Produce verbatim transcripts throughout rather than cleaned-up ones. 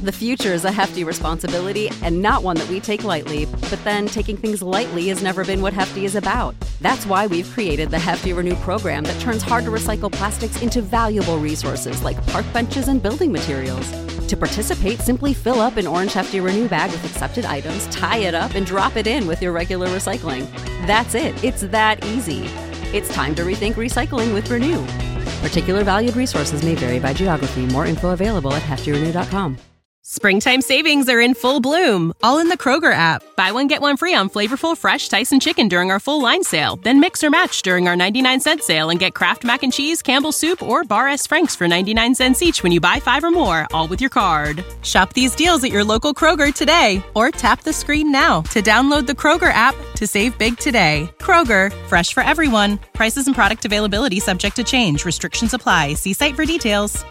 The future is a hefty responsibility and not one that we take lightly, but then taking things lightly has never been what Hefty is about. That's why we've created the Hefty Renew program that turns hard-to-recycle plastics into valuable resources like park benches and building materials. To participate, simply fill up an orange Hefty Renew bag with accepted items, tie it up, and drop it in with your regular recycling. That's it. It's that easy. It's time to rethink recycling with Renew. Particular valued resources may vary by geography. More info available at hefty renew dot com. Springtime savings are in full bloom, all in the Kroger app. Buy one, get one free on flavorful, fresh Tyson chicken during our full line sale. Then mix or match during our ninety-nine cent sale and get Kraft Mac and Cheese, Campbell's Soup, or Bar S. Frank's for ninety-nine cents each when you buy five or more, all with your card. Shop these deals at your local Kroger today, or tap the screen now to download the Kroger app to save big today. Kroger, fresh for everyone. Prices and product availability subject to change. Restrictions apply. See site for details.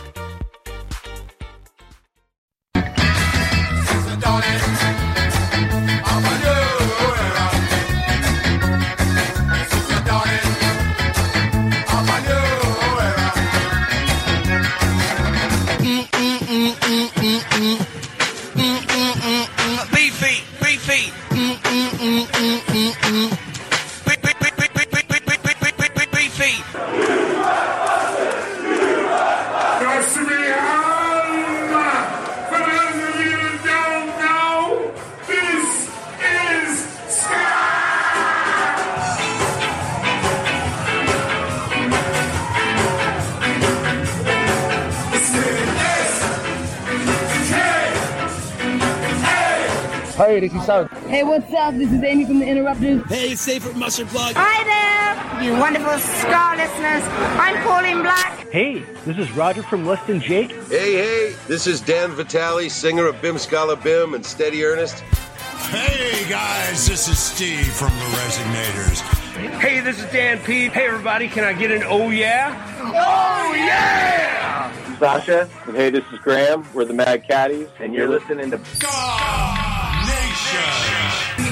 Hey, this is Sam. Hey, what's up? This is Amy from The Interrupters. Hey, it's Safe from Mustard Plug. Hi there, you wonderful Scar listeners. I'm Pauline Black. Hey, this is Roger from Less Than Jake. Hey, hey, this is Dan Vitale, singer of Bim Scala Bim and Steady Ernest. Hey, guys, this is Steve from The Resignators. Hey, this is Dan P. Hey, everybody, can I get an oh yeah? Oh yeah! Sasha, and hey, this is Graham. We're the Mad Caddies, and you're listening to God Nation.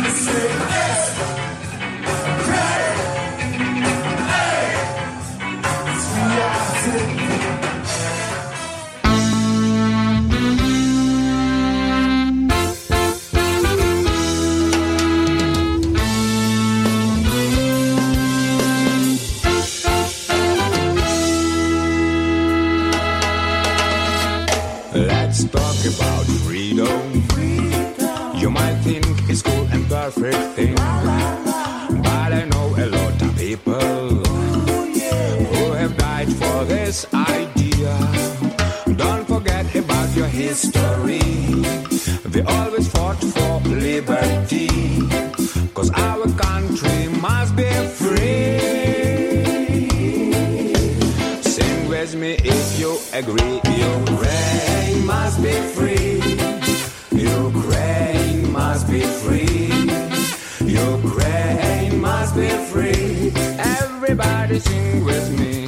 Let's talk about freedom. freedom. You might think it's cool and perfect thing, but I know a lot of people who have died for this idea. Don't forget about your history. They always fought for liberty, 'cause our country must be free. Sing with me if you agree. Ukraine must be free. Ukraine must be free. Ukraine must be free. Everybody sing with me.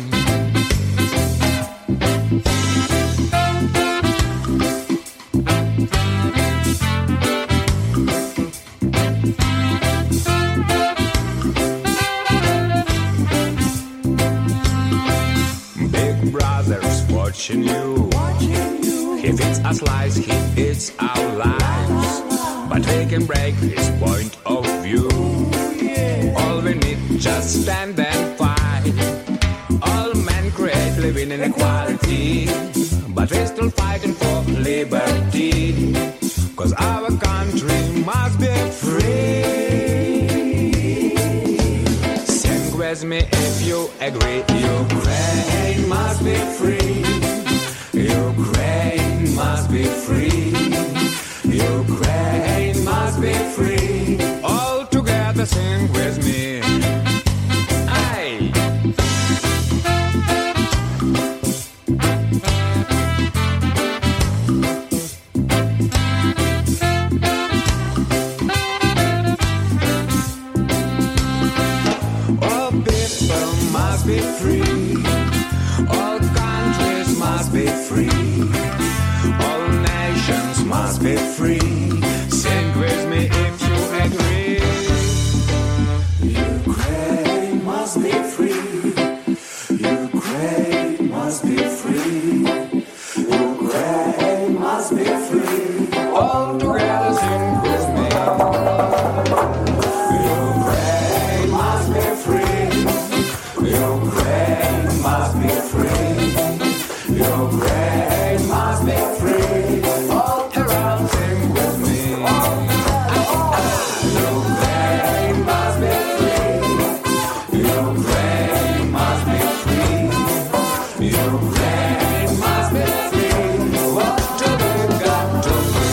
Big Brother's watching you. He feeds us lies, he eats our lives. But we can break his point of view. All we need, just stand and fight. All men create living inequality, but we're still fighting for liberty. 'Cause our country must be free. Sing with me if you agree. Ukraine must be free. Ukraine must be free. Ukraine must be free. All together sing with me. Aye. All people must be free. All countries must be free. All nations must be free. Sing with me if you agree. Ukraine must be free. Ukraine must be free. Ukraine must be free. free. All together sing with me. Ukraine must be free. Ukraine must be free. Ukraine must be free. All around sing with me. Ukraine must be free. Ukraine must be free. Ukraine must be free. What do we got to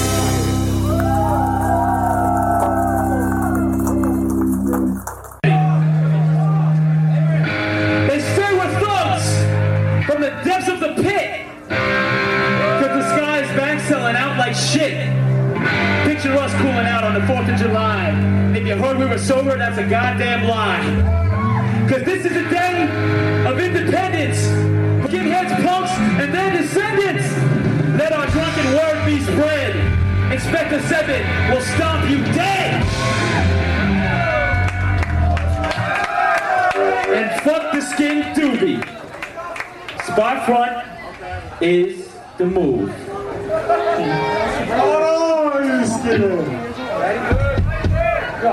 They say we're thugs from the depths of the pit. Cause the sky's back selling out like shit. Picture us cooling out on the fourth of July. And if you heard we were sober, that's a goddamn lie. Cause this is a day of independence. Give heads punks and their descendants. Let our drunken word be spread. Inspector Seven will stomp you dead. And fuck the skin doobie. Spot front is the move. Oh, you skinner. Ready? Go.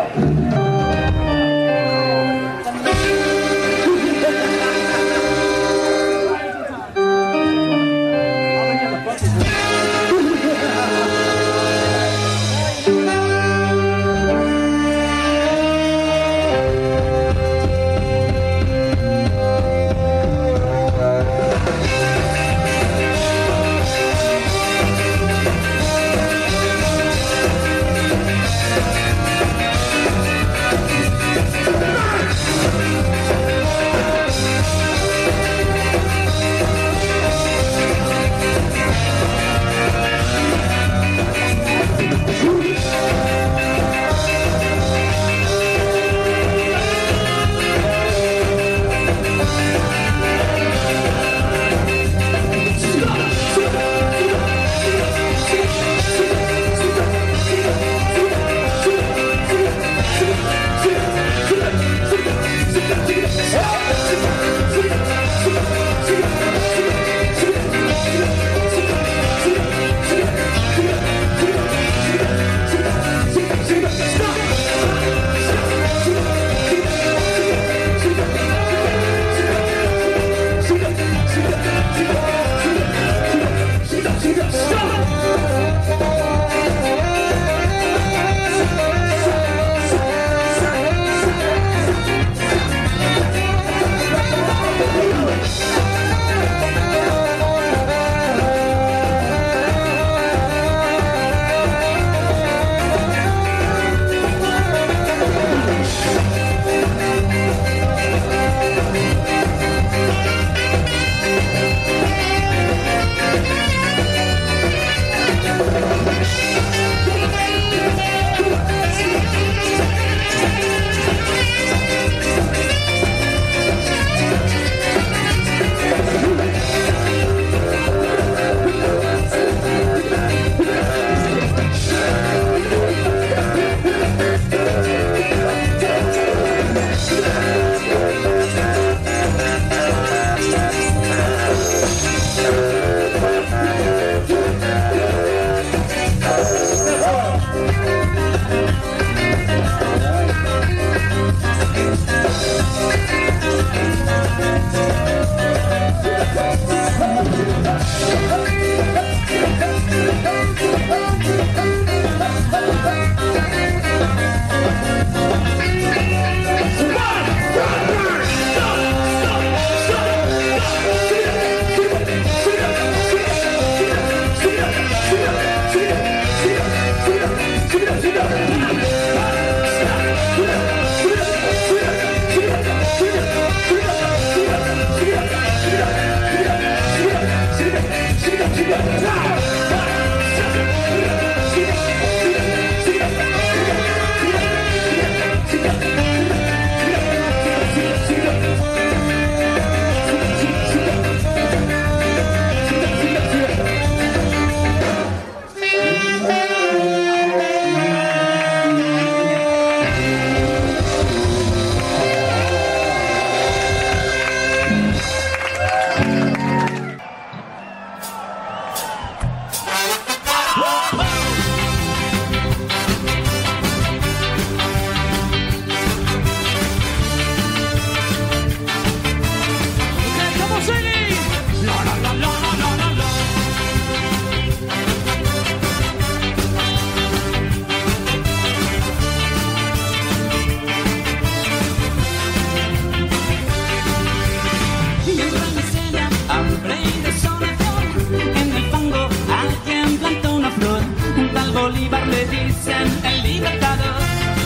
le dicen el libertador.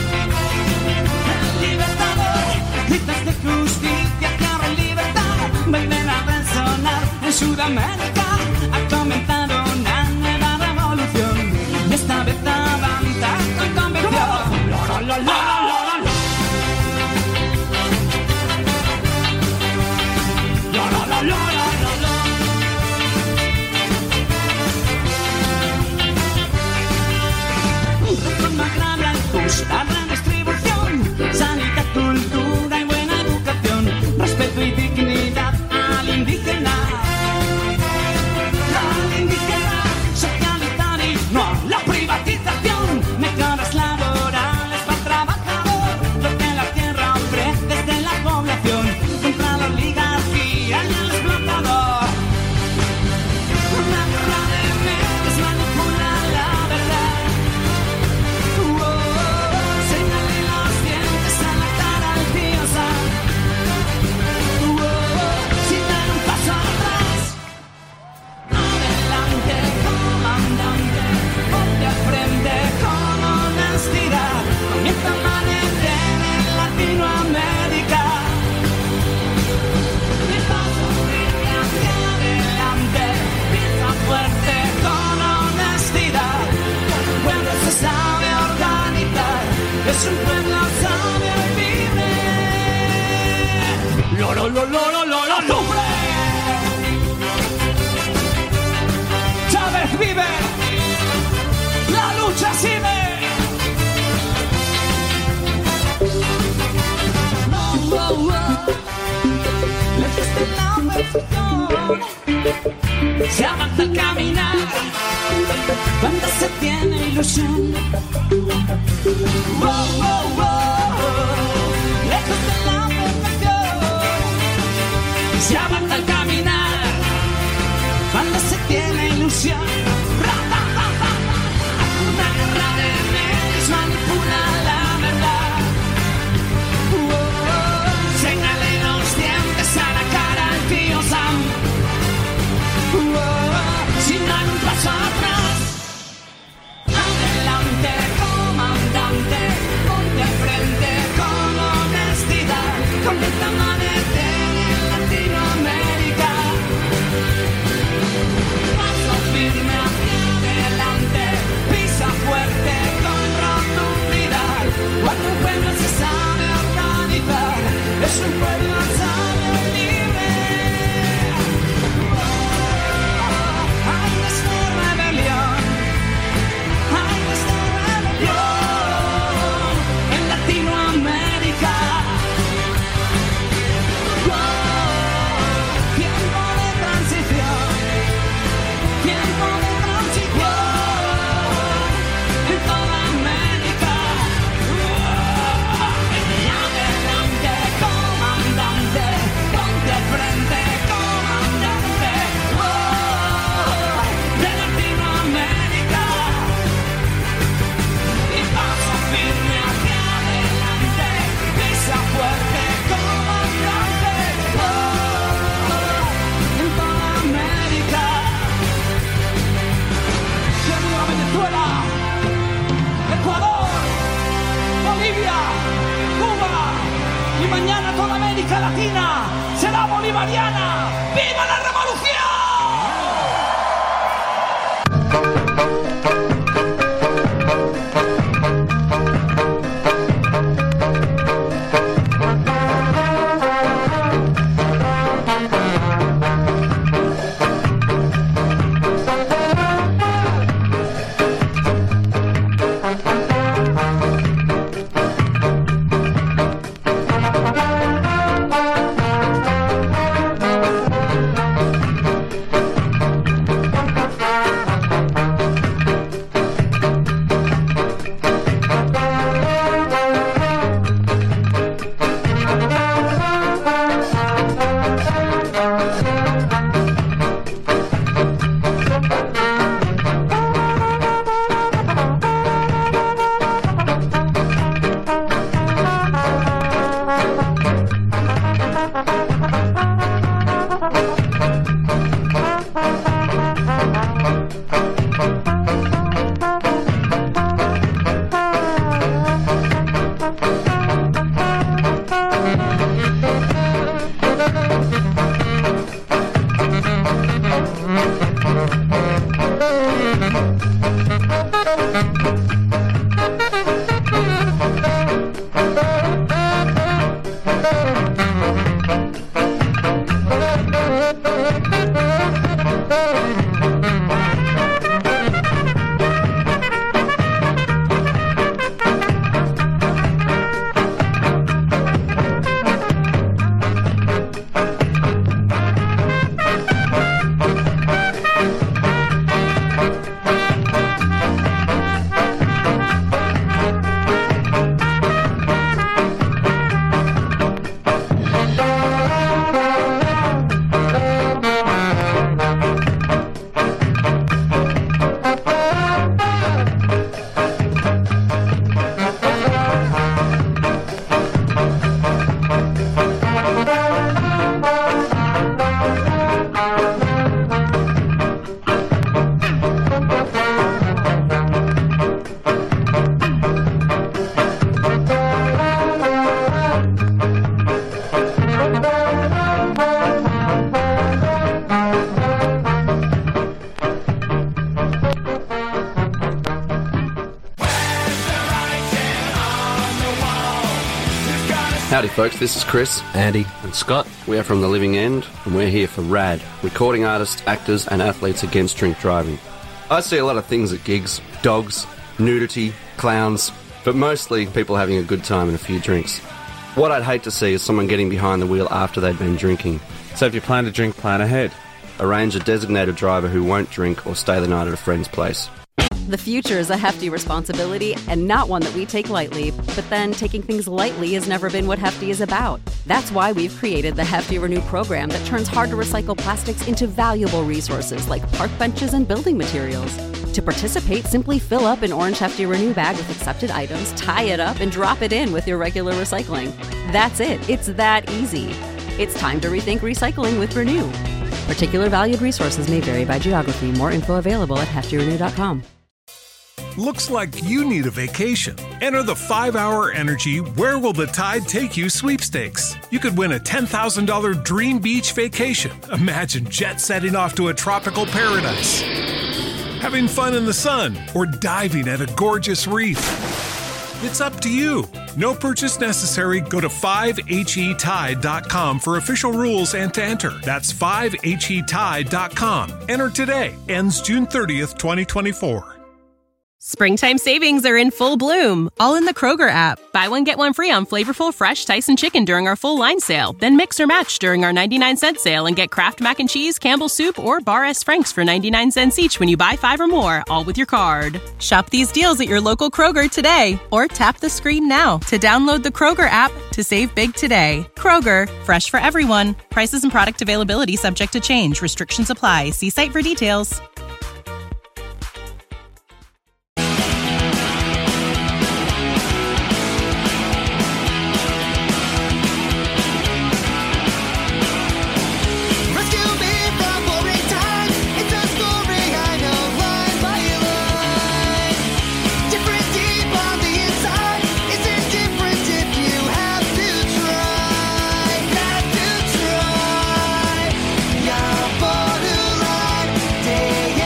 El libertador, gritos de justicia, tierra y libertad vuelven a resonar en Sudamérica. Ha comenzado una nueva revolución y esta vez avanza con convicción. La, la, la, la, la, la. La, la, la, la, la, la. Reforma agraria justa, redistribución, sanidad, cultura y buena educación, respeto y dignidad al indígena. Al indígena, socialitario, no a la privatización, mejoras laborales para el trabajador, lo que la tierra ofrece desde la población, contra la oligarquía y el explotador. Una guerra de medios manipula la verdad. Señale los dientes a la cara al tío Sam. Sin dar un paso atrás. Adelante, comandante, ponte al frente con honestidad. Comienza a amanecer en Latinoamérica. Y paso firme hacia adelante, piensa fuerte con honestidad. Un pueblo se sabe organizar, es un pueblo sabio y libre. Lo, lo, lo, lo, lo, lo, lo, lo. Chávez vive, la lucha sigue. Oh, oh, oh. Lejos de la perfección, se avanza al caminar cuando se tiene ilusión. Oh, oh, oh. Lejos de la perfección, se avanza al caminar cuando se tiene ilusión. Una guerra de medios manipula la verdad. Oh, oh. Señale los dientes a la cara al tío Sam. Oh, oh. Sin dar un paso atrás. Adelante, comandante, ponte al frente con honestidad. Comienza a amanecer en Latinoamérica. Paso firme hacia adelante, pisa fuerte con rotundidad. Cuando un pueblo se sabe organizar, es un pueblo sabio y libre. Oh, hay nuestra rebelión, hay nuestra rebelión en Latinoamérica. Oh, tiempo de transición, tiempo de transición en toda América. Oh, y adelante, comandante, ponte al frente, comandante. Oh, de Latinoamérica. Y paso firme hacia adelante, pisa fuerte, comandante. Oh, en toda América. Que viva Venezuela, Ecuador, Bolivia, Cuba y mañana toda América Latina será bolivariana. ¡Viva la revolución! Howdy folks, this is Chris, Andy and Scott. We are from The Living End and we're here for RAD, recording artists, actors and athletes against drink driving. I see a lot of things at gigs, dogs, nudity, clowns, but mostly people having a good time and a few drinks. What I'd hate to see is someone getting behind the wheel after they've been drinking. So if you plan to drink, plan ahead. Arrange a designated driver who won't drink or stay the night at a friend's place. The future is a hefty responsibility and not one that we take lightly, but then taking things lightly has never been what Hefty is about. That's why we've created the Hefty Renew program that turns hard-to-recycle plastics into valuable resources like park benches and building materials. To participate, simply fill up an orange Hefty Renew bag with accepted items, tie it up, and drop it in with your regular recycling. That's it. It's that easy. It's time to rethink recycling with Renew. Particular valued resources may vary by geography. More info available at hefty renew dot com. Looks like you need a vacation. Enter the five hour Energy Where Will the Tide Take You sweepstakes. You could win a ten thousand dollars dream beach vacation. Imagine jet setting off to a tropical paradise, having fun in the sun, or diving at a gorgeous reef. It's up to you. No purchase necessary. Go to five H E tide dot com for official rules and to enter. That's five H E tide dot com. Enter today. Ends June thirtieth, twenty twenty-four. Springtime savings are in full bloom, all in the Kroger app. Buy one, get one free on flavorful, fresh Tyson chicken during our full line sale. Then mix or match during our ninety-nine cent sale and get Kraft Mac and Cheese, Campbell's Soup, or Bar S. Frank's for ninety-nine cents each when you buy five or more, all with your card. Shop these deals at your local Kroger today, or tap the screen now to download the Kroger app to save big today. Kroger, fresh for everyone. Prices and product availability subject to change. Restrictions apply. See site for details. Day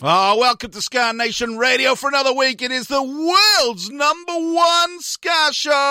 Oh, welcome to Ska Nation Radio for another week. It is the world's number one ska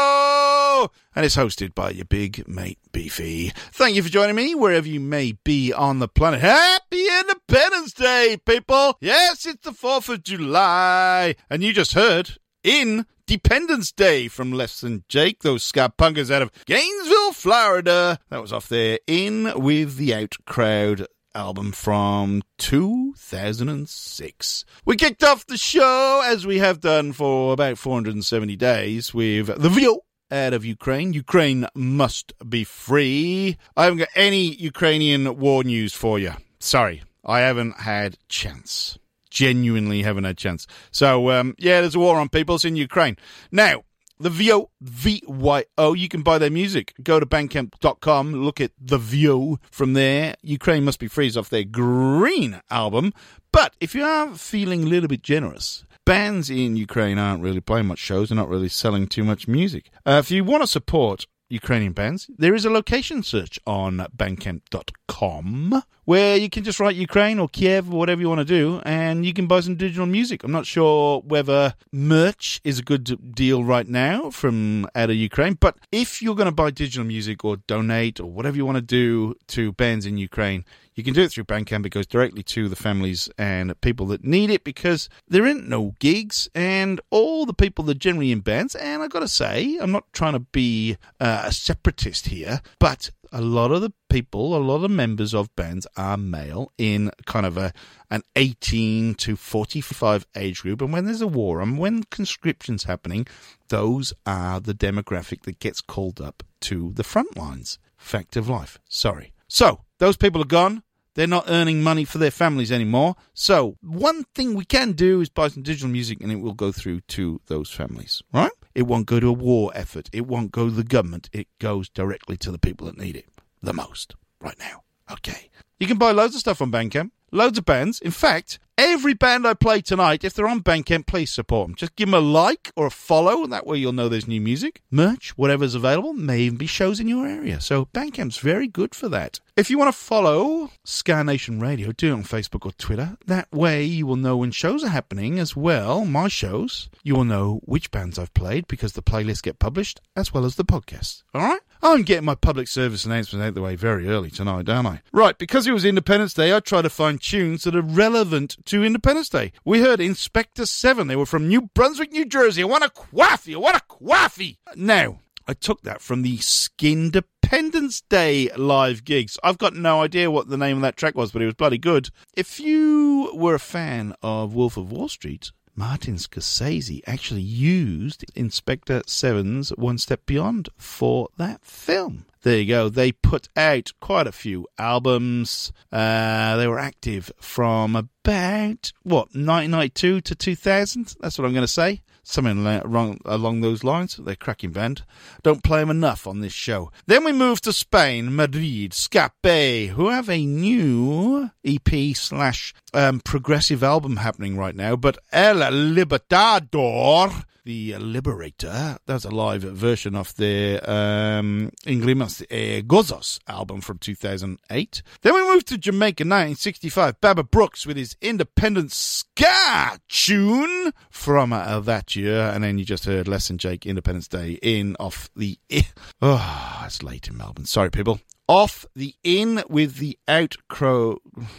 show. And it's hosted by your big mate, Beefy. Thank you for joining me wherever you may be on the planet. Happy Independence Day, people. Yes, it's the fourth of July. And you just heard Independence Day from Less Than Jake, those ska punkers out of Gainesville, Florida. That was off there In With The Out Crowd album from two thousand six. We kicked off the show, as we have done for about four hundred seventy days, with The View out of Ukraine. Ukraine must be free. I haven't got any Ukrainian war news for you. Sorry, I haven't had chance. Genuinely haven't had chance. So, um, yeah, there's a war on, people. It's in Ukraine. Now, The Vyo, V Y O, you can buy their music. Go to bandcamp dot com, look at The Vyo from there. Ukraine Must Be Free is off their Green album. But if you are feeling a little bit generous, bands in Ukraine aren't really playing much shows. They're not really selling too much music. Uh, if you want to support Ukrainian bands, there is a location search on bandcamp dot com where you can just write Ukraine or Kiev or whatever you want to do, and you can buy some digital music. I'm not sure whether merch is a good deal right now from out of Ukraine, but if you're going to buy digital music or donate or whatever you want to do to bands in Ukraine, you can do it through Bandcamp. It goes directly to the families and people that need it, because there ain't no gigs, and all the people that are generally in bands, and I've got to say, I'm not trying to be uh, a separatist here, but a lot of the people, a lot of the members of bands are male in kind of a an eighteen to forty-five age group, and when there's a war and when conscription's happening, those are the demographic that gets called up to the front lines. Fact of life. Sorry. So, those people are gone. They're not earning money for their families anymore. So, one thing we can do is buy some digital music, and it will go through to those families, right? It won't go to a war effort. It won't go to the government. It goes directly to the people that need it the most right now. Okay. You can buy loads of stuff on Bandcamp. Loads of bands. In fact, every band I play tonight, if they're on Bandcamp, please support them. Just give them a like or a follow, and that way you'll know there's new music. Merch, whatever's available, may even be shows in your area. So Bandcamp's very good for that. If you want to follow Ska Nation Radio, do it on Facebook or Twitter. That way you will know when shows are happening as well, my shows. You will know which bands I've played, because the playlists get published, as well as the podcast. All right? I'm getting my public service announcement out the way very early tonight, don't I? Right, because it was Independence Day, I tried to find tunes that are relevant to Independence Day. We heard Inspector seven. They were from New Brunswick, New Jersey. I want a quaffy. I want a quaffy. Now, I took that from the Skindependence Day live gigs. I've got no idea what the name of that track was, but it was bloody good. If you were a fan of Wolf of Wall Street, Martin Scorsese actually used Inspector seven's One Step Beyond for that film. There you go. They put out quite a few albums. Uh, they were active from about, what, nineteen ninety-two to two thousand? That's what I'm going to say. Something along, along those lines. They're a cracking band. Don't play them enough on this show. Then we move to Spain, Madrid, Scape, who have a new E P slash um, progressive album happening right now. But El Libertador, the Liberator, that's a live version of their um, Ingrimas e Gozos album from two thousand eight. Then we move to Jamaica, nineteen sixty-five. Baba Brooks with his independent ska tune from uh, that year. And then you just heard Less Than Jake, Independence Day, in off the... Oh, it's late in Melbourne. Sorry, people. Off the In with the Out Crow...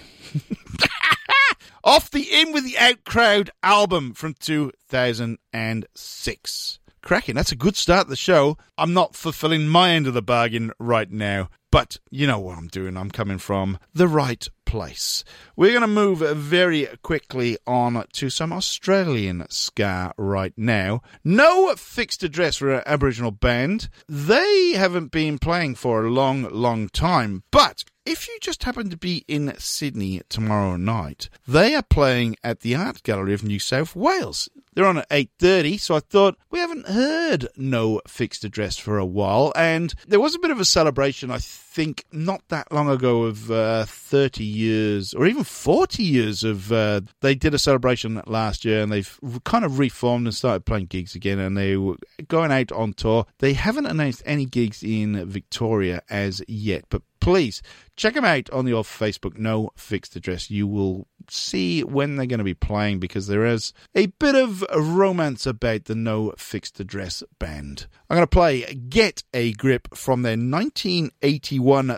Off the In With The Out Crowd album from two thousand six. Cracking, that's a good start to the show. I'm not fulfilling my end of the bargain right now, but you know what I'm doing. I'm coming from the right place. We're going to move very quickly on to some Australian ska right now. No fixed address for an Aboriginal band. They haven't been playing for a long, long time, but if you just happen to be in Sydney tomorrow night, they are playing at the Art Gallery of New South Wales. They're on at eight thirty, so I thought, we haven't heard No Fixed Address for a while, and there was a bit of a celebration, I think, not that long ago of uh, thirty years, or even forty years of, uh, they did a celebration last year, and they've kind of reformed and started playing gigs again, and they were going out on tour. They haven't announced any gigs in Victoria as yet, but please check them out on the old Facebook, No Fixed Address. You will see when they're going to be playing, because there is a bit of romance about the No Fixed Address band. I'm going to play Get a Grip from their nineteen eighty-one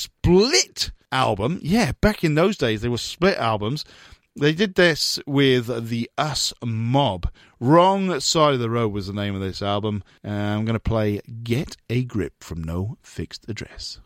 Split album. Yeah, back in those days, they were split albums. They did this with the Us Mob. Wrong Side of the Road was the name of this album. Uh, I'm going to play Get a Grip from No Fixed Address.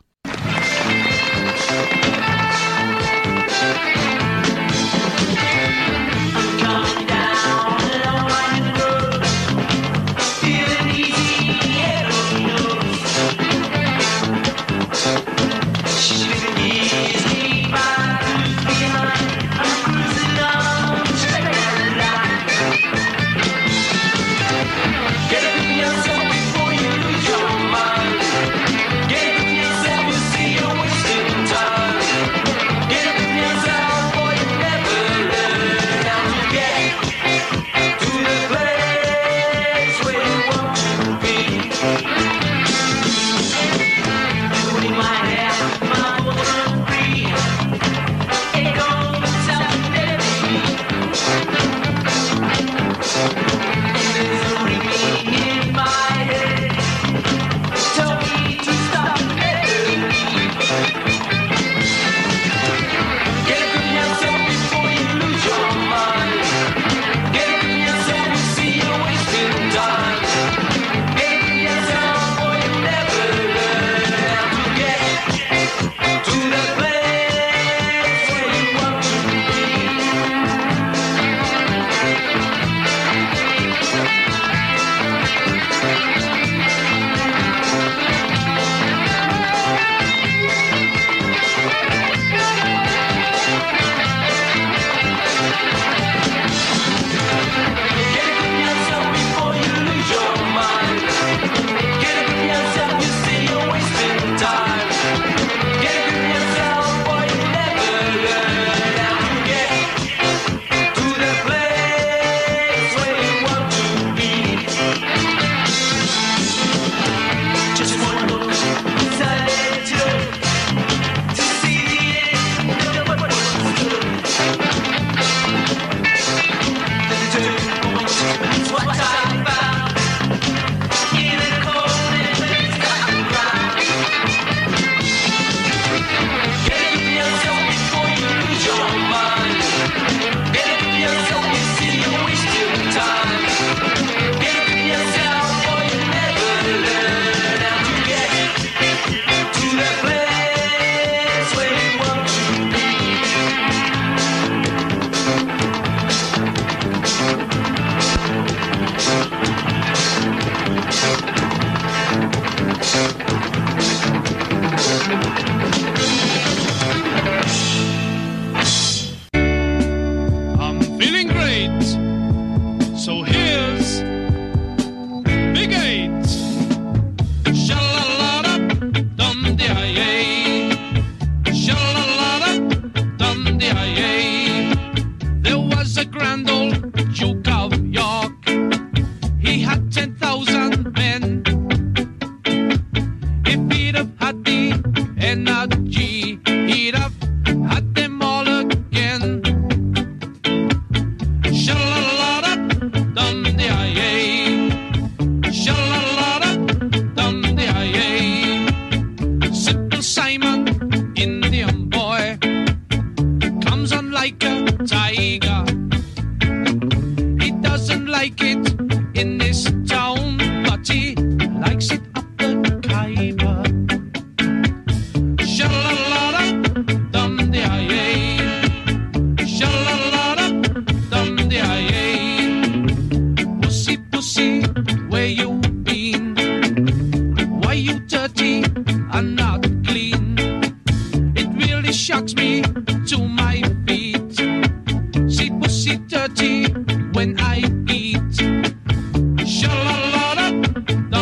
When I eat, sha-la-la-da,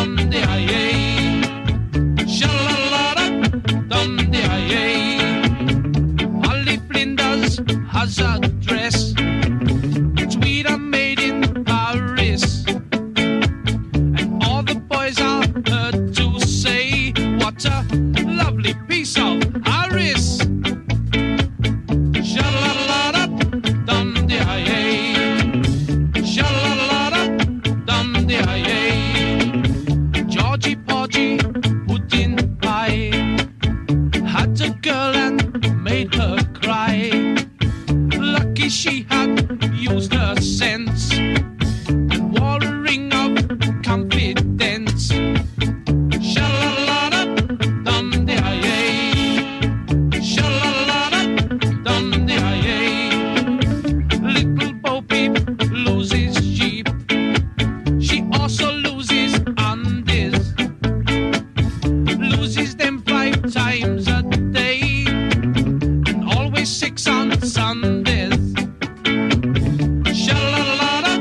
she had used her sense and wore a ring of confidence. Sha-la-la-da, dum-de-ay-ay. Sha-la-la-da, dum-de-ay-ay. Little Bo Peep loses sheep. She also loses undies. Loses them five times a day and always six on Sundays. Sha-la-la-da,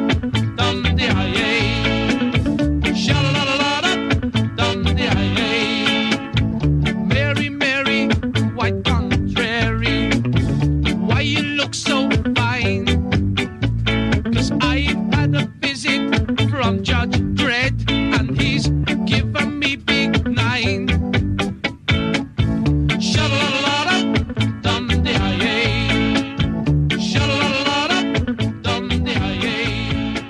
dum-de-ay-ay. Sha-la-la-da, dum-de-ay-ay. Mary, Mary, quite contrary, why you look so fine? 'Cause I've had a visit from Judge Dredd and he's given me big nine. Sha-la-la-da, dum-de-ay-ay. Sha-la-la-da, dum-de-ay-ay.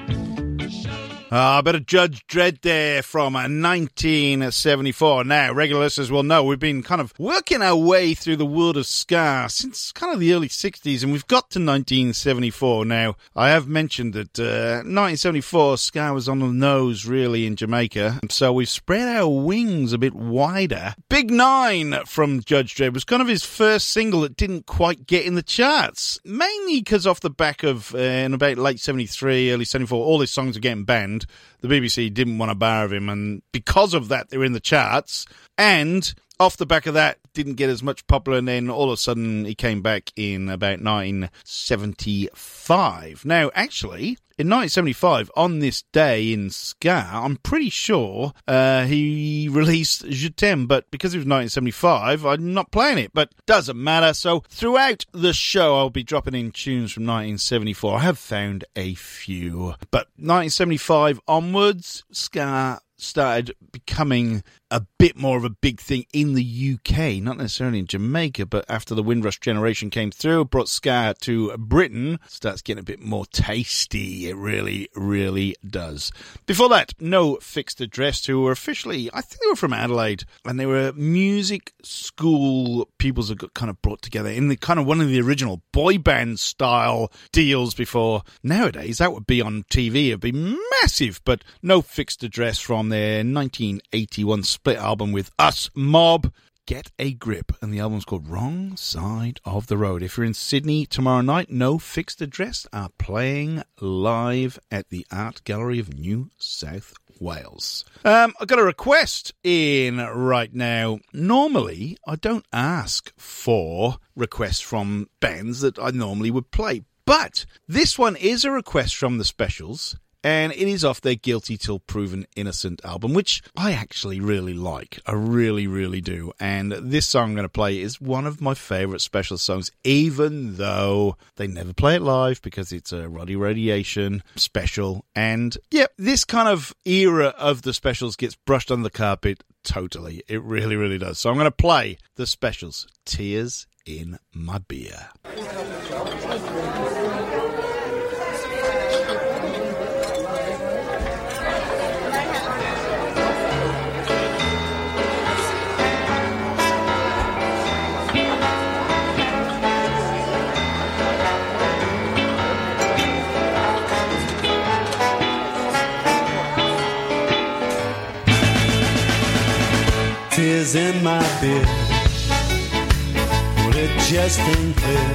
Ah, a bit of Judge Dredd there from uh, nineteen seventy-four. Now, regular listeners will know we've been kind of working our way through the world of ska since kind of the early sixties, and we've got to nineteen seventy-four. Now, I have mentioned that uh, nineteen seventy-four ska was on the nose, really, in Jamaica, so we've spread our wings a bit wider. Big Nine from Judge Dredd was kind of his first single that didn't quite get in the charts, mainly because off the back of, uh, in about late seventy-three, early seventy-four, all his songs are getting banned. The B B C didn't want a bar of him, and because of that, they were in the charts. And off the back of that, didn't get as much popular, and then all of a sudden, he came back in about nineteen seventy-five. Now, actually, in nineteen seventy-five, on this day in ska, I'm pretty sure uh, he released Je T'aime, but because it was nineteen seventy-five, I'm not playing it, but doesn't matter. So throughout the show, I'll be dropping in tunes from nineteen seventy-four. I have found a few, but nineteen seventy-five onwards, ska started becoming a bit more of a big thing in the U K, not necessarily in Jamaica, but after the Windrush generation came through, brought ska to Britain, starts getting a bit more tasty. It really, really does. Before that, No Fixed Address, who were officially, I think they were from Adelaide, and they were music school pupils that got kind of brought together in the kind of one of the original boy band style deals before. Nowadays, that would be on T V, it'd be massive, but No Fixed Address from their nineteen eighty-one split album with Us Mob, Get a Grip, and the album's called Wrong Side of the Road. If you're in Sydney tomorrow night, No Fixed Address are playing live at the Art Gallery of New South Wales. Um, I've got a request in right now. Normally, I don't ask for requests from bands that I normally would play, but this one is a request from the Specials, and it is off their Guilty Till Proven Innocent album, which I actually really like. I really, really do. And this song I'm going to play is one of my favourite Specials songs, even though they never play it live because it's a Roddy Radiation special. And, yeah, this kind of era of the Specials gets brushed under the carpet totally. It really, really does. So I'm going to play the Specials, Tears in My Beer. Tears in my beer, well it just ain't clear.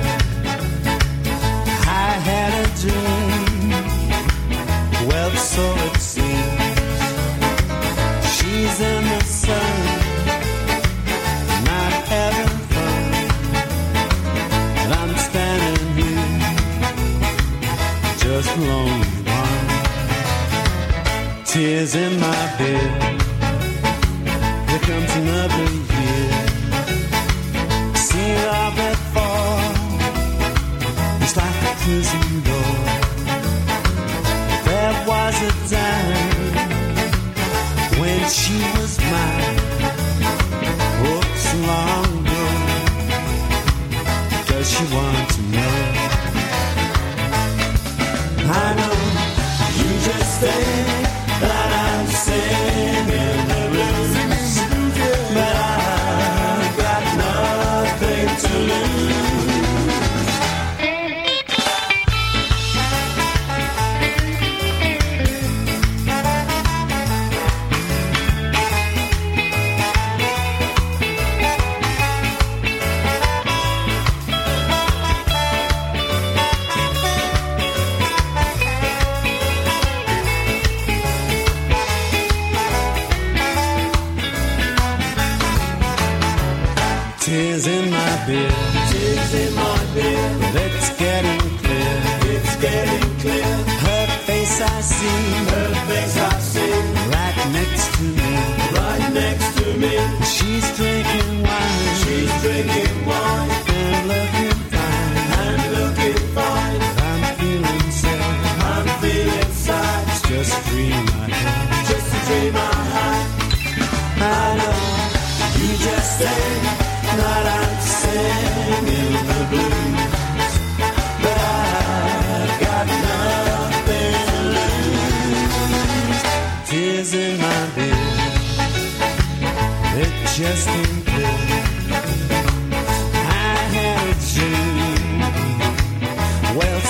I had a dream, well so it seems. She's in the sun, not having fun, and I'm standing here, just lonely one. Tears in my beer, here comes another year. Seen it all before. It's like a prison door. There was a time when she was mine. Oops, long ago. Does she want to know? I know you just think that I'm singing the blues. But I've got nothing to lose.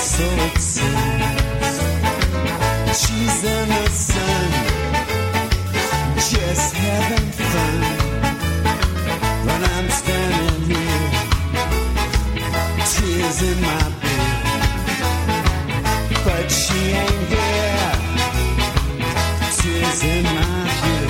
so it seems. She's in the sun, just having fun. But I'm standing here, tears in my bed. But she ain't here, tears in my head.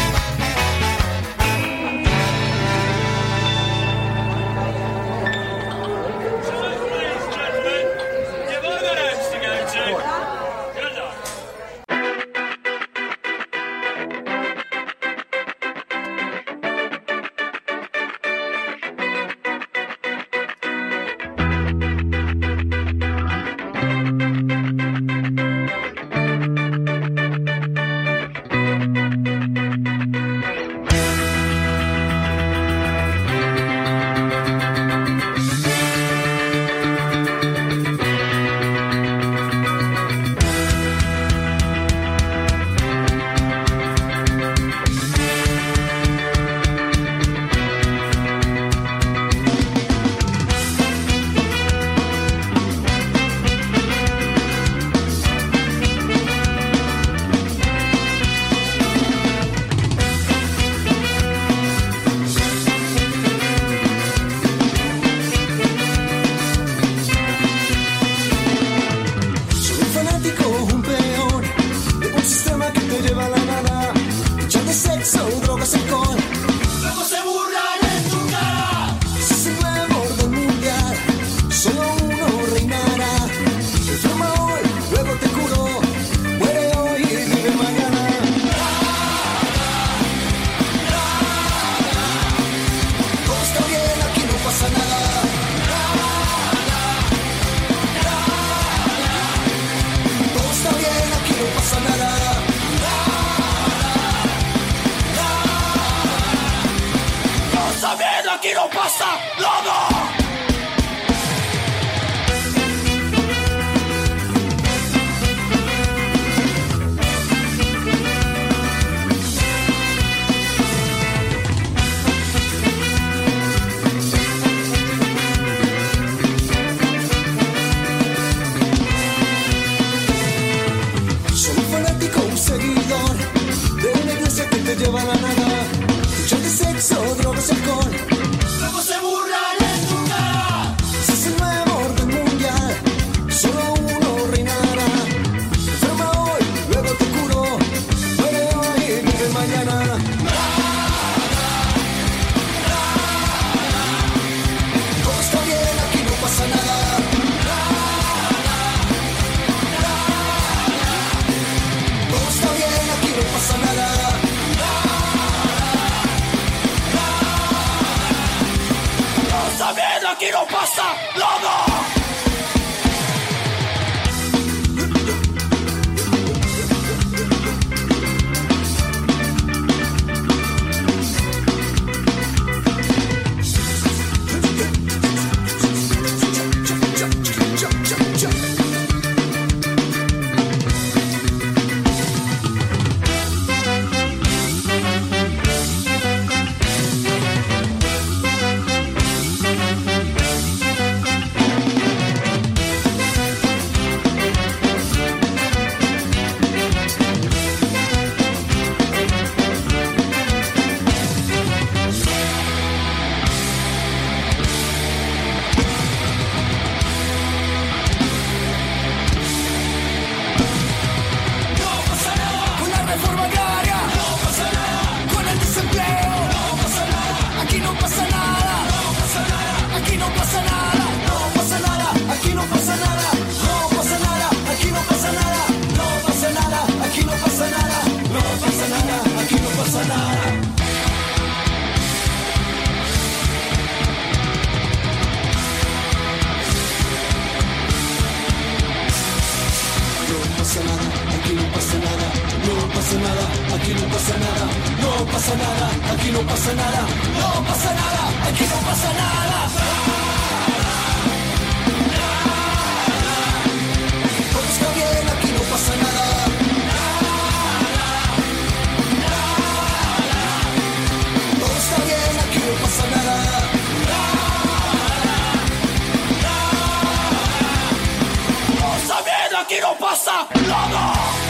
aquí no pasa nada.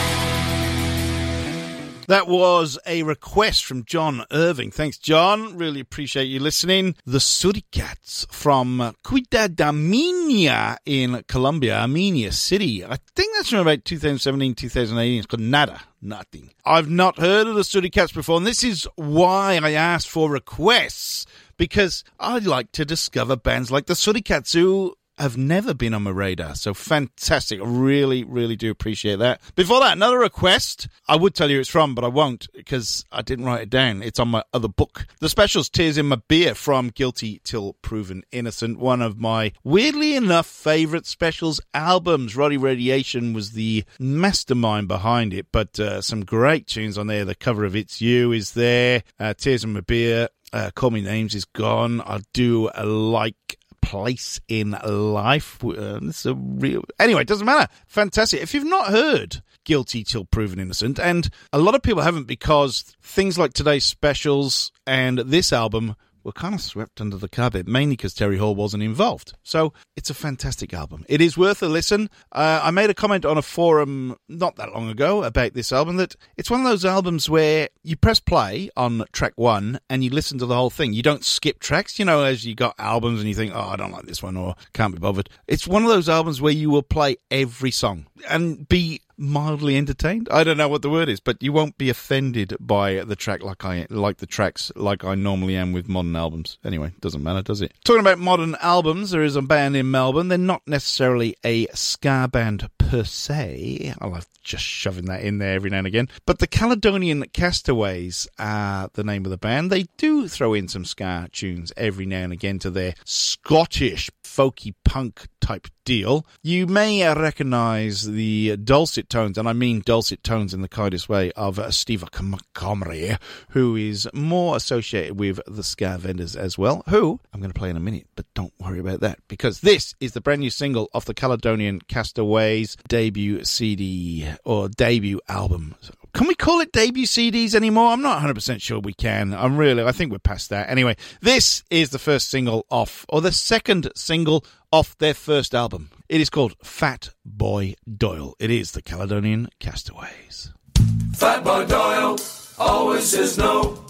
That was a request from John Irving. Thanks, John. Really appreciate you listening. The Suricats from Ciudad de Armenia in Colombia, Armenia City. I think that's from about two thousand seventeen, two thousand eighteen. It's called Nada. Nothing. I've not heard of the Suricats before, and this is why I asked for requests, because I like to discover bands like the Suricats who have never been on my radar. So fantastic. I really, really do appreciate that. Before that, another request. I would tell you it's from, but I won't because I didn't write it down. It's on my other book. The Specials, Tears in My Beer from Guilty Till Proven Innocent. One of my, weirdly enough, favourite Specials albums. Roddy Radiation was the mastermind behind it, but uh, some great tunes on there. The cover of It's You is there. Uh, Tears in My Beer. Uh, Call Me Names is gone. I do uh, like Place in Life. Uh, it's a real... Anyway, it doesn't matter. Fantastic. If you've not heard Guilty Till Proven Innocent, and a lot of people haven't because things like today's Specials and this album were kind of swept under the carpet, mainly because Terry Hall wasn't involved. So it's a fantastic album. It is worth a listen. Uh, I made a comment on a forum not that long ago about this album, that it's one of those albums where you press play on track one and you listen to the whole thing. You don't skip tracks, you know, as you got albums and you think, oh, I don't like this one or can't be bothered. It's one of those albums where you will play every song and be mildly entertained. I don't know what the word is, but you won't be offended by the track like I like the tracks like I normally am with modern albums. Anyway, doesn't matter, does it? Talking about modern albums, there is a band in Melbourne. They're not necessarily a ska band per se. I love just shoving that in there every now and again. But the Caledonian Castaways are the name of the band. They do throw in some ska tunes every now and again to their Scottish folky punk type deal. You may uh, recognise the dulcet tones, and I mean dulcet tones in the kindest way, of uh, Steve Montgomery, who is more associated with the Ska Vendors as well, who I'm going to play in a minute, but don't worry about that, because this is the brand new single off the Caledonian Castaways debut C D, or debut album. Can we call it debut C Ds anymore? I'm not one hundred percent sure we can. I'm really, I think we're past that. Anyway, this is the first single off, or the second single off their first album. It is called Fat Boy Doyle. It is the Caledonian Castaways. Fat Boy Doyle always says no.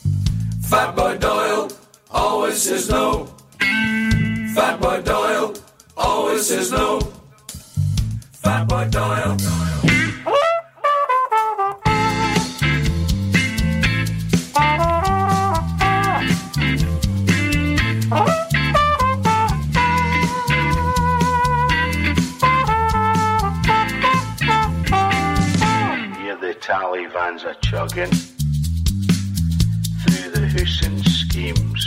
Fat Boy Doyle always says no. Fat Boy Doyle always says no. Fat Boy Doyle. Tally vans are chugging through the Hussein schemes.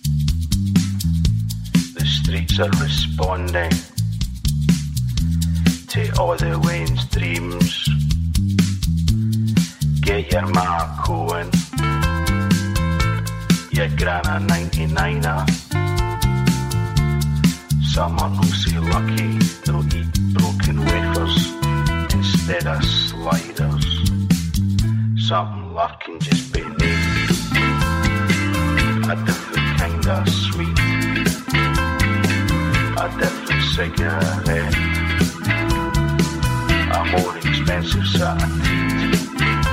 The streets are responding to all the Wayne's dreams. Get your Mark Cohen, your Grana ninety-niner. Someone will say lucky, they'll eat broken wafers instead of sliders. Something lurking just beneath, a different kind of sweet, a different cigarette, a more expensive set of teeth.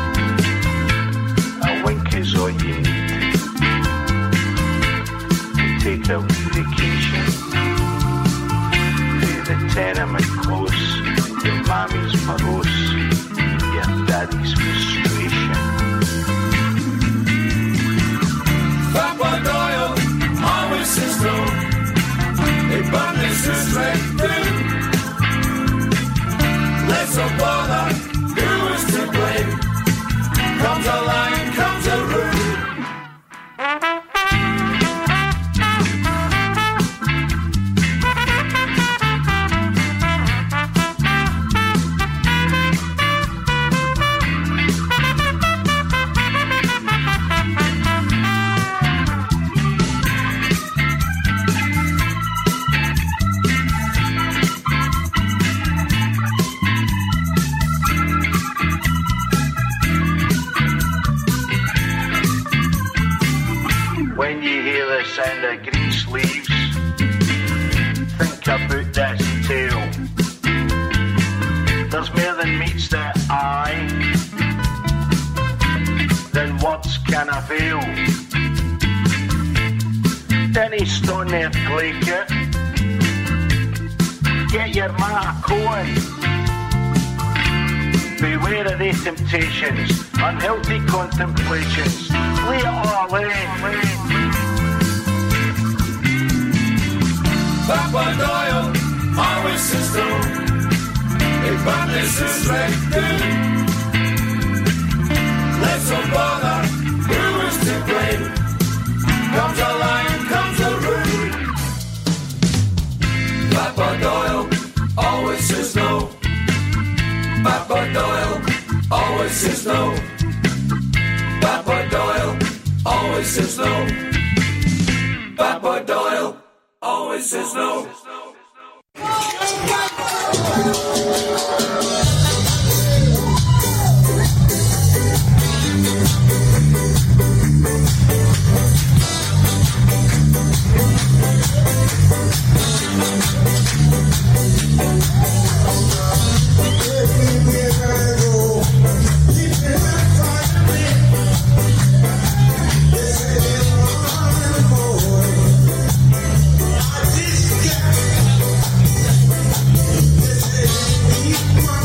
A wink is all you need to take a wee vacation through the tenement close. Your mommy's morose, your daddy's frustration. Fat Boy Doyle always says no. They burn this is right through. Let's not bother, who is to blame? Comes a line, comes a room. When you hear the sound of green sleeves, think about that tail. there's more than meets the eye, then words can avail. Denny Stoney Glaker, get your mark going. Beware of the temptations, unhealthy contemplations. Lay it all in. Papa Doyle always says no. If badness is right good, let's not bother. Who is to blame? Comes a lion, comes a rude. Papa Doyle always says no. Papa Doyle always says no. Papa Doyle always says no. Papa Doyle always says no. Keep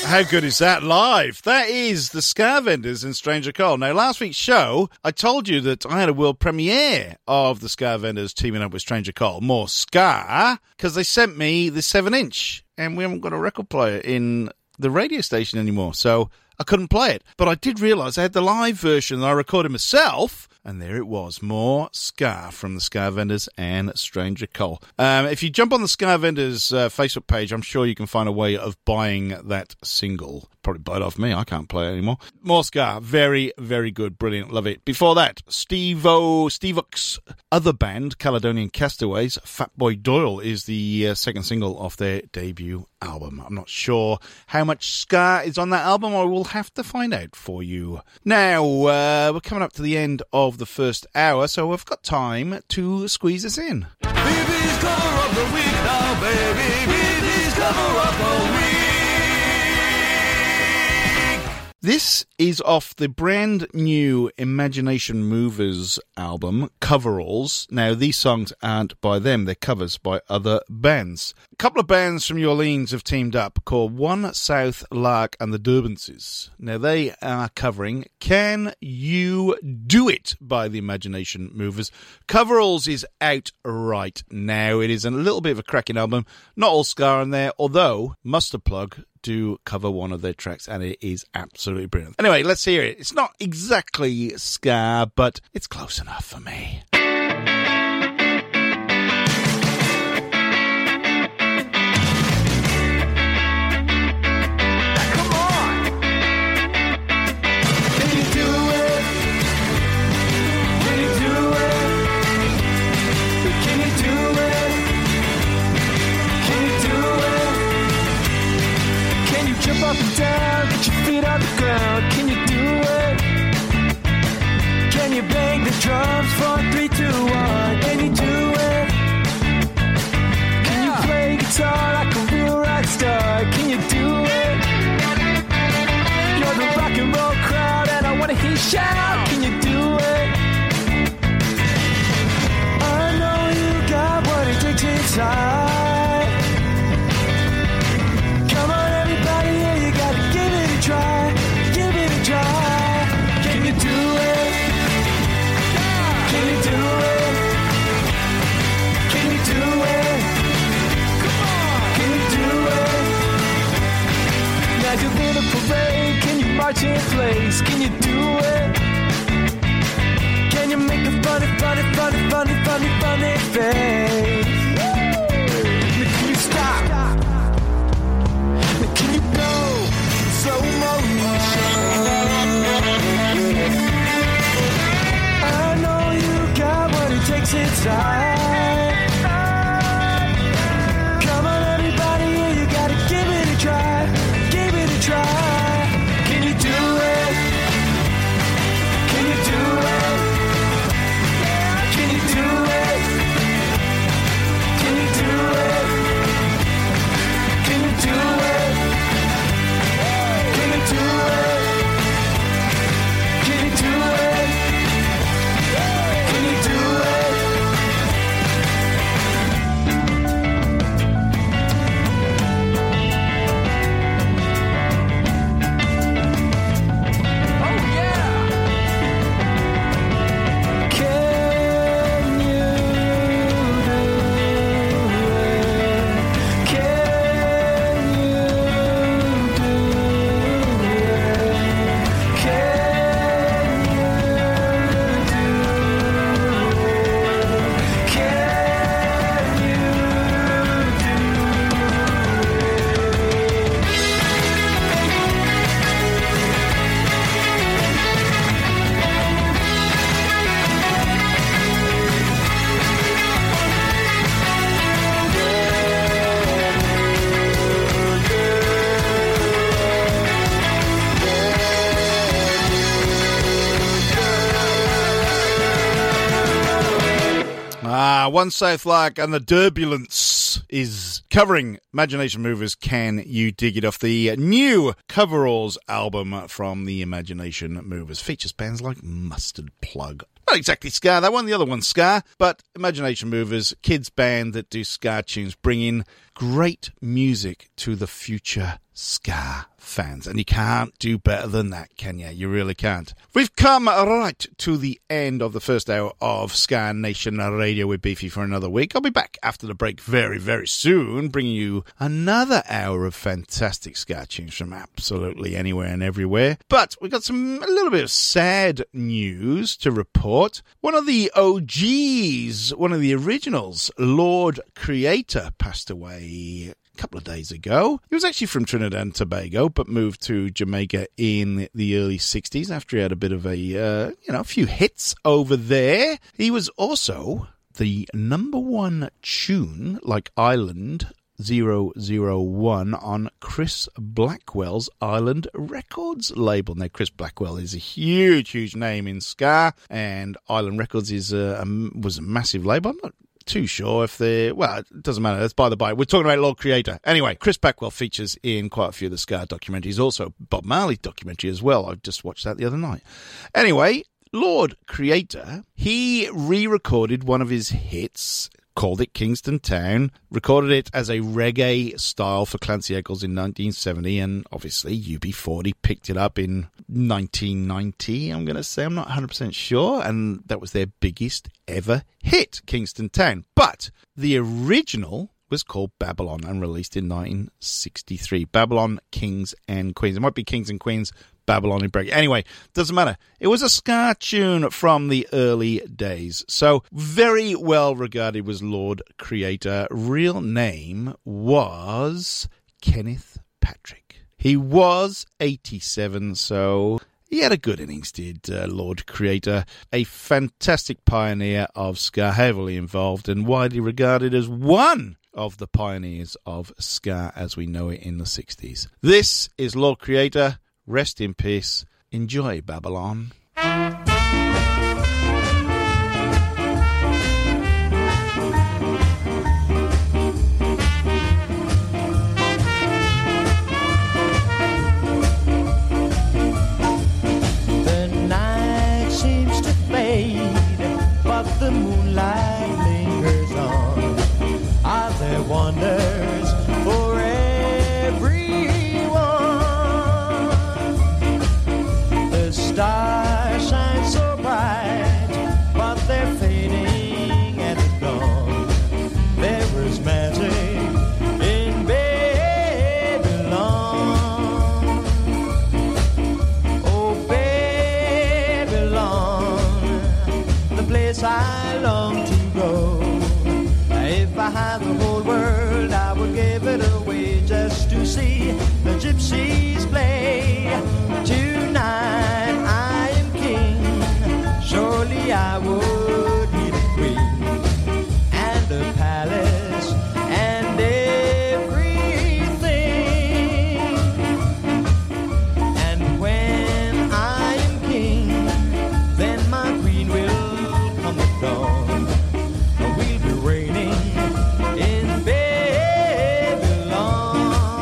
How good is that live? That is the Ska Vendors in Stranger Cole. Now, last week's show, I told you that I had a world premiere of the Ska Vendors teaming up with Stranger Cole. More ska, because they sent me the seven inch, and we haven't got a record player in the radio station anymore, so I couldn't play it. But I did realise I had the live version that I recorded myself, and there it was, more ska from the Ska Vendors and Stranger Cole. Um, if you jump on the Ska Vendors uh, Facebook page, I'm sure you can find a way of buying that single. Probably buy it off me, I can't play it anymore. More ska, very, very good, brilliant, love it. Before that, Steve-O, Steve Ock's other band, Caledonian Castaways, Fatboy Doyle is the uh, second single off their debut album. I'm not sure how much ska is on that album, I will have to find out for you. Now, uh, we're coming up to the end of the first hour, so I've got time to squeeze us in. Baby's cover of the week now, baby. Baby's cover of the week. This is off the brand new Imagination Movers album, Coveralls. Now, these songs aren't by them, they're covers by other bands. A couple of bands from New Orleans have teamed up called One South Lark and the Durbances. Now, they are covering Can You Do It by the Imagination Movers. Coveralls is out right now. It is a little bit of a cracking album. Not all ska on there, although Mustard Plug do cover one of their tracks, and it is absolutely brilliant. Anyway, let's hear it. It's not exactly ska, but it's close enough for me. Up and down, get your feet on the ground. Can you do it? Can you bang the drums for three, two, one? Can you do it? Can you play guitar like a real rock star? Can you do it? You're the rock and roll crowd, and I wanna hear you shout. Can you do it? I know you got what it takes inside. Try, give it a try. Can you do it? Can you do it? Can you do it? Come on. Can you do it? Now you're in a parade. Can you march in place? Can you do it? Can you make a funny, funny, funny, funny, funny, funny face? Now can you stop? Now can you go? Slow motion. I know you got what it takes inside. Come on, everybody, yeah, you gotta give it a try. Give it a try. Can you do it? Can you do it? Can you do it? Can you do it? Can you do it? Can you do it? Can you do it? Can you do it? Oh yeah! Can you do it? Can you do it? Ah, One South Lark and the Turbulence is covering Imagination Movers' Can You Dig It off the new Coveralls album from the Imagination Movers. Features bands like Mustard Plug. Not exactly ska, that one, the other one's ska, but Imagination Movers, kids band that do ska tunes, bring in great music to the future ska fans. And you can't do better than that, can you? You really can't. We've come right to the end of the first hour of Ska Nation Radio with Beefy for another week. I'll be back after the break very, very soon, bringing you another hour of fantastic ska tunes from absolutely anywhere and everywhere. But we've got some a little bit of sad news to report. One of the O Gs, one of the originals, Lord Creator, passed away couple of days ago. He was actually from Trinidad and Tobago, but moved to Jamaica in the early sixties after he had a bit of a, uh, you know, a few hits over there. He was also the number one tune, like Island zero zero one, on Chris Blackwell's Island Records label. Now, Chris Blackwell is a huge, huge name in ska, and Island Records is a, a, was a massive label. I'm not too sure if they're, well, it doesn't matter, that's by the by. We're talking about Lord Creator. Anyway, Chris Blackwell features in quite a few of the ska documentaries, also Bob Marley documentary as well. I just watched that the other night. Anyway, Lord Creator, he re-recorded one of his hits, called it Kingston Town, recorded it as a reggae style for Clancy Eccles in nineteen seventy, and obviously U B forty picked it up in nineteen ninety, I'm going to say. I'm not one hundred percent sure, and that was their biggest ever hit, Kingston Town. But the original was called Babylon and released in nineteen sixty-three. Babylon, Kings and Queens. It might be Kings and Queens, Babylon in break. Anyway, doesn't matter. It was a ska tune from the early days. So very well regarded was Lord Creator. Real name was Kenneth Patrick. He was eighty-seven, so he had a good innings, did uh, Lord Creator. A fantastic pioneer of ska, heavily involved and widely regarded as one of the pioneers of ska as we know it in the sixties. This is Lord Creator. Rest in peace. Enjoy Babylon. The night seems to fade, but the moonlight lingers on. Are there wonders for stars shine so bright, but they're fading at the dawn. There was magic in Babylon. Oh, Babylon, the place I long to go. If I had the whole world, I would give it away just to see the gypsies play. Tonight surely I would need a queen and a palace and everything. And when I am king, then my queen will come at dawn. We'll be reigning in Babylon.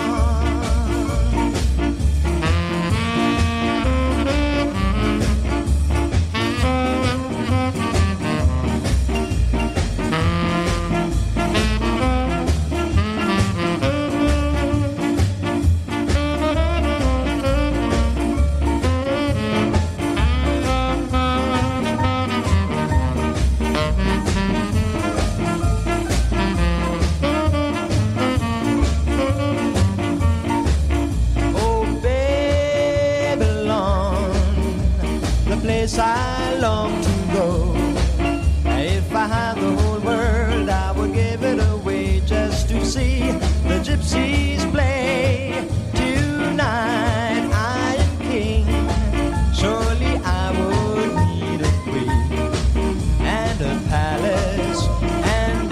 I long to go. If I had the whole world, I would give it away just to see the gypsies play. Tonight I am king. Surely I would need a queen and a palace and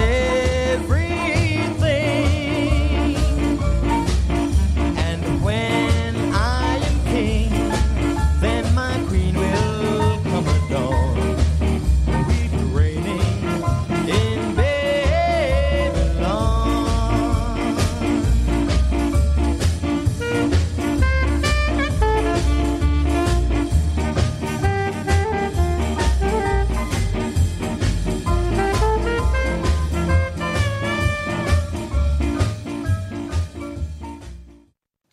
everything. And when I am king, then my queen will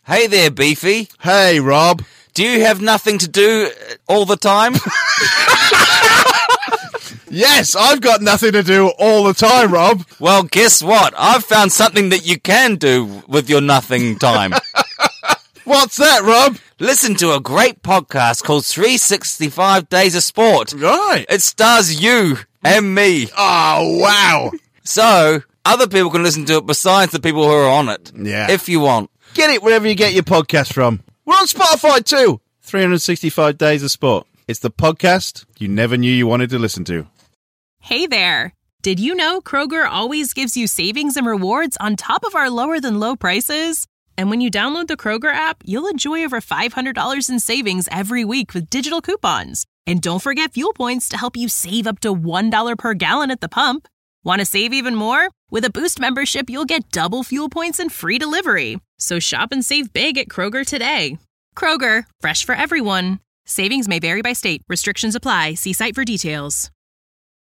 Hey there, Beefy. Hey, Rob. Do you have nothing to do all the time? Yes, I've got nothing to do all the time, Rob. Well, guess what? I've found something that you can do with your nothing time. What's that, Rob? Listen to a great podcast called three sixty-five Days of Sport. Right. It stars you and me. Oh, wow. So, other people can listen to it besides the people who are on it. Yeah. If you want. Get it wherever you get your podcast from. We're on Spotify too. three sixty-five Days of Sport. It's the podcast you never knew you wanted to listen to. Hey there! Did you know Kroger always gives you savings and rewards on top of our lower-than-low prices? And when you download the Kroger app, you'll enjoy over five hundred dollars in savings every week with digital coupons. And don't forget fuel points to help you save up to one dollar per gallon at the pump. Want to save even more? With a Boost membership, you'll get double fuel points and free delivery. So shop and save big at Kroger today. Kroger, fresh for everyone. Savings may vary by state. Restrictions apply. See site for details.